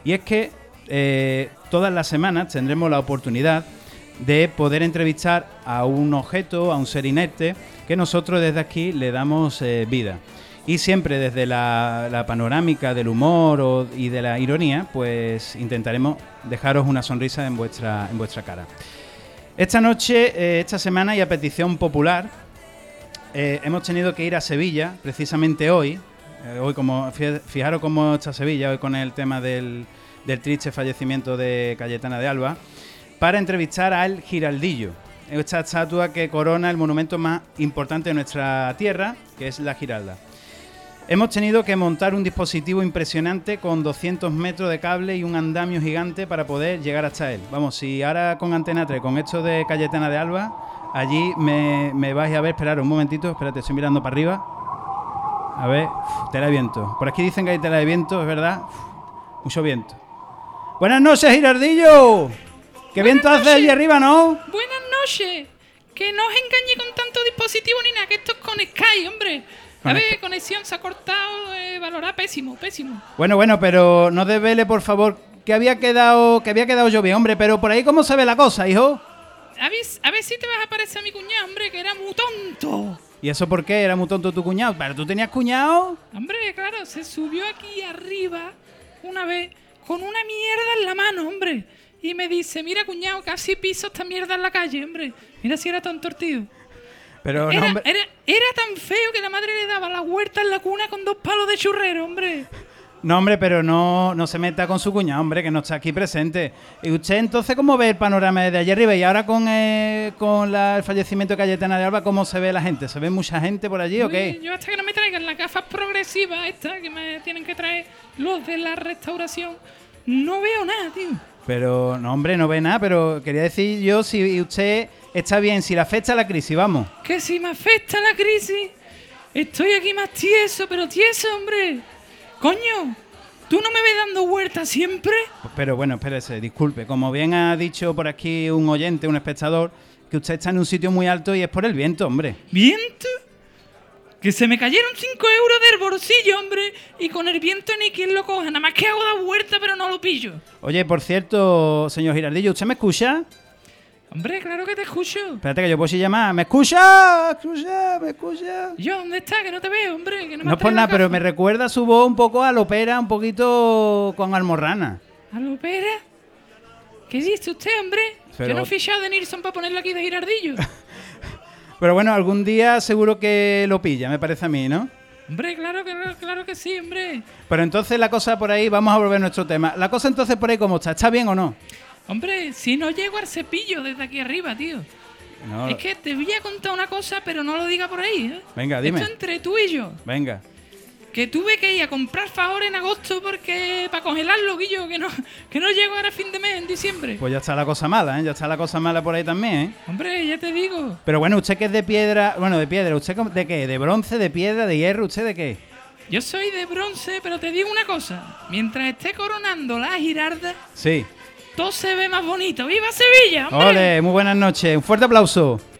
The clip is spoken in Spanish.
Y es que todas las semanas tendremos la oportunidad de poder entrevistar a un objeto, a un ser inerte, que nosotros desde aquí le damos vida. Y siempre desde la panorámica del humor y de la ironía, pues intentaremos dejaros una sonrisa en vuestra cara. Esta noche, esta semana y a petición popular, hemos tenido que ir a Sevilla, precisamente hoy. Hoy, fijaros cómo está Sevilla, hoy con el tema del triste fallecimiento de Cayetana de Alba, para entrevistar al Giraldillo, esta estatua que corona el monumento más importante de nuestra tierra, que es la Giralda. Hemos tenido que montar un dispositivo impresionante con 200 metros de cable y un andamio gigante para poder llegar hasta él. Vamos, si ahora con Antena 3, con esto de Cayetana de Alba, allí me vais a ver, esperad un momentito, espérate, estoy mirando para arriba. A ver, tela de viento. Por aquí dicen que hay tela de viento, es verdad. Mucho viento. Buenas noches, Giraldillo. ¿Qué viento hace allí arriba, no? Buenas noches. Que no os engañe con tanto dispositivo ni nada, que esto es con Sky, hombre. A ver, conexión se ha cortado, valorada pésimo. Bueno, pero no desvele, por favor, que había quedado yo bien, hombre, pero por ahí cómo se ve la cosa, hijo. A ver si te vas a parecer a mi cuñado, hombre, que era muy tonto. ¿Y eso por qué? ¿Era muy tonto tu cuñado? ¿Pero tú tenías cuñado? Hombre, claro, se subió aquí arriba una vez con una mierda en la mano, hombre. Y me dice, mira, cuñado, casi piso esta mierda en la calle, hombre. Mira si era tonto el tío. Pero era, no, hombre. Era tan feo que la madre le daba la huerta en la cuna con 2 palos de churrero, hombre. No, hombre, pero no se meta con su cuñado, hombre, que no está aquí presente. ¿Y usted entonces cómo ve el panorama de allá arriba? Y ahora con el fallecimiento de Cayetana de Alba, ¿cómo se ve la gente? ¿Se ve mucha gente por allí o qué? Yo hasta que no me traigan las gafas progresivas estas que me tienen que traer los de la restauración, no veo nada, tío. Pero, no, hombre, no ve nada, pero quería decir yo si usted está bien, si le afecta la crisis, vamos. Que si me afecta la crisis, estoy aquí más tieso, hombre. Coño, ¿tú no me ves dando vueltas siempre? Pero bueno, espérese, disculpe. Como bien ha dicho por aquí un oyente, un espectador, que usted está en un sitio muy alto y es por el viento, hombre. ¿Viento? Que se me cayeron 5 euros del bolsillo, hombre, y con el viento ni quien lo coja. Nada más que hago la vuelta, pero no lo pillo. Oye, por cierto, señor Giraldillo, ¿usted me escucha? Hombre, claro que te escucho. Espérate que yo puedo llamar. ¿Me escucha? ¿Me escucha? ¿Yo dónde está? Que no te veo, hombre. Que No es por nada, pero me recuerda su voz un poco a Lopera, un poquito con almorrana. ¿A Lopera? ¿Qué dice usted, hombre? Pero... Yo no he fichado de Nilsson para ponerlo aquí de Giraldillo. Pero bueno, algún día seguro que lo pilla, me parece a mí, ¿no? Hombre, claro que sí, hombre. Pero entonces la cosa por ahí, vamos a volver a nuestro tema. La cosa entonces por ahí, ¿cómo está? ¿Está bien o no? Hombre, si no llego al cepillo desde aquí arriba, tío. No. Es que te voy a contar una cosa, pero no lo diga por ahí, ¿eh? Venga, dime. Esto entre tú y yo. Venga. Que tuve que ir a comprar favor en agosto porque para congelarlo, Guillo, que no llego ahora a fin de mes, en diciembre. Pues ya está la cosa mala, ¿eh? Ya está la cosa mala por ahí también, ¿eh? Hombre, ya te digo. Pero bueno, usted que es de piedra... Bueno, de piedra. ¿Usted de qué? ¿De bronce, de piedra, de hierro? ¿Usted de qué? Yo soy de bronce, pero te digo una cosa. Mientras esté coronando la Giralda... Sí. Todo se ve más bonito. ¡Viva Sevilla, hombre! ¡Ole! Muy buenas noches. Un fuerte aplauso.